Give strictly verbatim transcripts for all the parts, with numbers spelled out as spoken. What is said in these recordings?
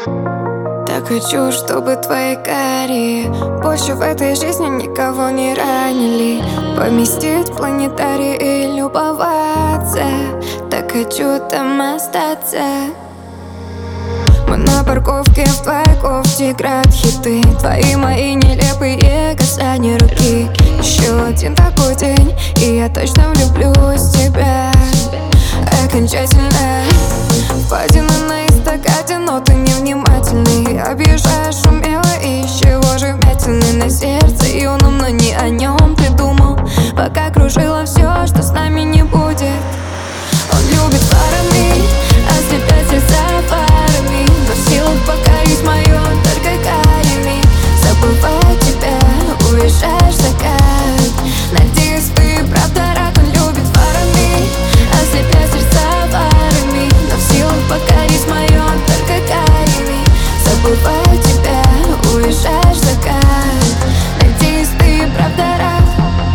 Так хочу, чтобы твои карие больше в этой жизни никого не ранили. Поместить в планетарий и любоваться. Так хочу там остаться. Мы на парковке в твоей кофте играют хиты. Твои мои нелепые касания руки. Еще один такой день, и я точно влюблюсь в тебя окончательно. Впадина на эстакаде, но ты невнимательный. Объезжаешь умело, и из чего же вмятины на сердце юном, но не о нем придумал. Пока кружила все, что с нами не будет. Он любит фарами, ослепят сердца фарами, но в силах покорить мое только карими. Забываю тебя, уезжаешь в закат. Надеюсь, ты правда рад. Он любит фарами, ослепят сердца фарами, но в силах покорить мое только карими. Забываю тебя, уезжаешь в закат. Надеюсь, ты правда рад.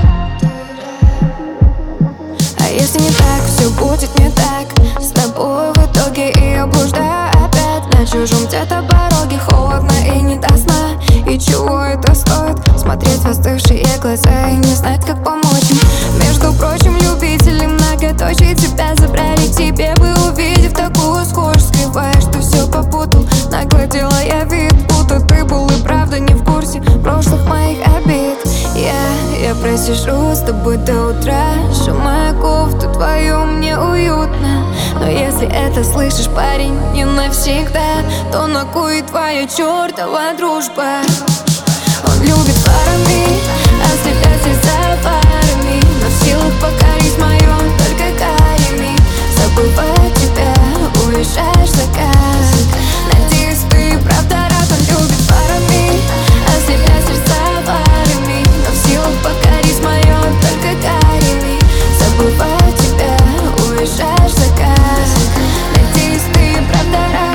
А если не так, все будет не так. С тобой в итоге и я блуждаю опять на чужом где-то пороге. Холодно и не до сна. И чего это стоит? Смотреть в остывшие глаза и не знать, как помочь им. Между прочим, любители многоточий тебя забрали тебе бы, увидев такую схожесть. Скрываешь, что все попутал. Нагладила я вид, будто ты был и правда не в курсе прошлых моих обид. Я, я просижу с тобой до утра. Сжимая кофту твою, мне уютно. Но если это слышишь, парень, не навсегда, то на кой твоя чертова дружба? Он любит фарами, ослепят сердца фарами, но в силах покорить мое только карими. Забываю тебя, уезжаешь в закат. Надеюсь, ты правда рад. Он любит фарами, ослепят сердца фарами, но в силах покорить мое только карими. Забываю тебя, уезжаешь в закат. Надеюсь, ты правда рад.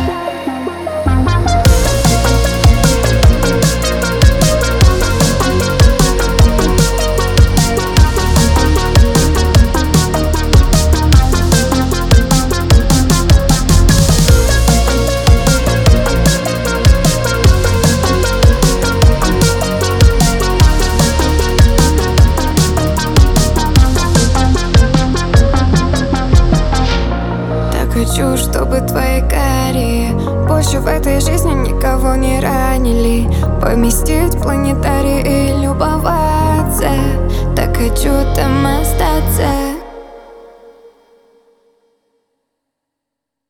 Хочу, чтобы твои карие больше в этой жизни никого не ранили. Поместить в планетарий и любоваться. Так хочу там остаться.